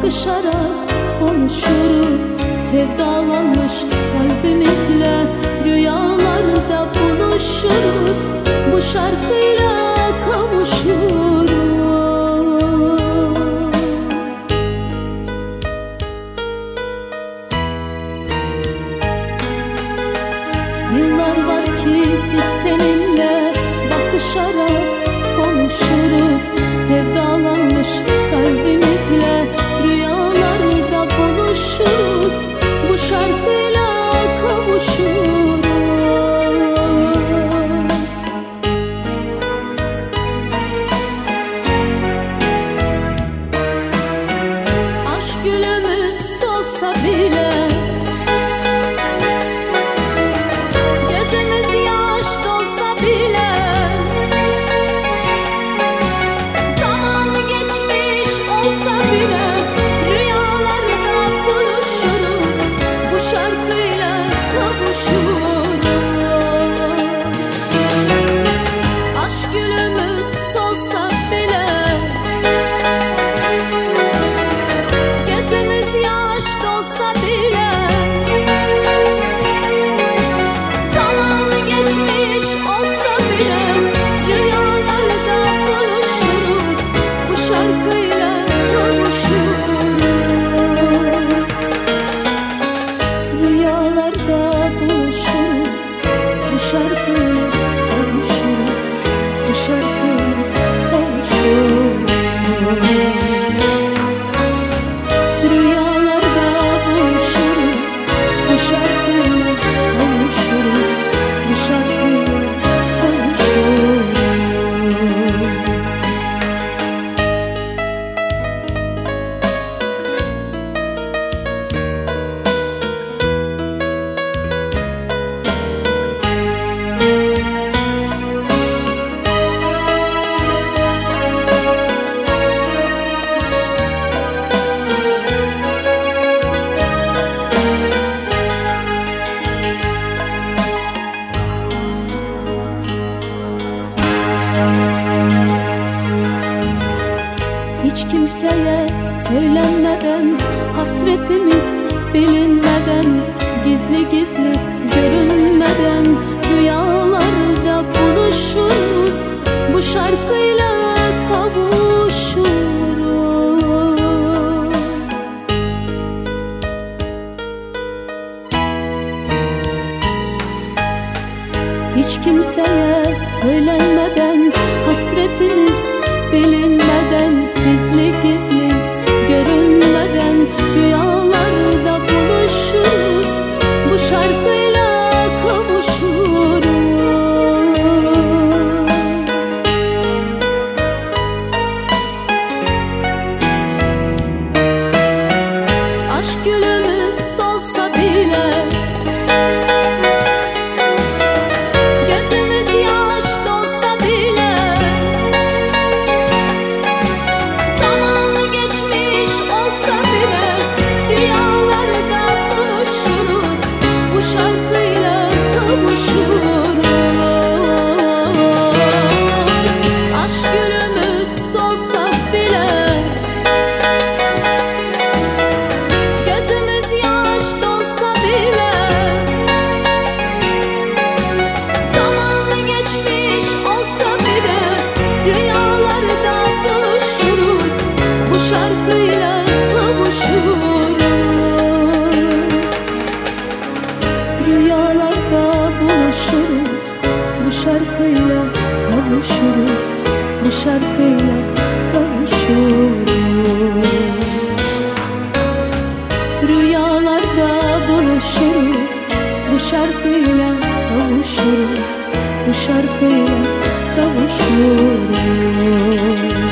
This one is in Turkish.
bakışarak konuşuruz. Sevdalanmış kalbimizle rüyalarda buluşuruz. Bu şarkıyla kavuşuruz. Yıllar var ki biz seninle bakışarak konuşuruz. Sevdalanmış kalbimizle rüyalarda buluşuruz. Bu şarkıyla kavuşuruz. Aşk gülümüz solsa bile, gözümüz yaş dolsa bile, zaman geçmiş olsa bile, rüyalarda buluşuruz. Bu şarkıyla kavuşuruz. Aşk gülümüz solsa bile, gözümüz yaş dolsa bile, zaman geçmiş olsa bile, rüyalarda buluşuruz. Bu şarkıyla kavuşuruz. Rüyalarda buluşuruz. Bu şarkıyla kavuşuruz. Bu şarkıyla kavuşuruz. Rüyalarda buluşuruz. Bu şarkıyla kavuşuruz. Bu şarkıyla kavuşuruz. Hiç kimseye söylenmeden, hasretimiz bilinmeden, gizli gizli görünmeden, rüyalarda buluşuruz. Bu şarkıyla kavuşuruz. Hiç kimseye söylenmeden, hasretimiz bilinmeden, gizli gizli görünmeden, rüyalarda buluşuruz. Bu şarkıyla kavuşuruz. Aşk gülümüz solsa bile, gözümüz yaş dolsa bile, zaman geçmiş olsa bile, rüyalarda buluşuruz. Bu şarkıyla kavuşuruz. Aşk gülümüz solsa bile, gözümüz yaş dolsa bile, zaman geçmiş olsa bile, rüyalarda buluşuruz. Bu şarkıyla kavuşuruz. Rüyalarda buluşuruz. Bu şarkıyla kavuşuruz. Bu şarkıyla kavuşuruz. Rüyalarda buluşuruz. Bu şarkıyla kavuşuruz. Bu şarkıyla kavuşuruz.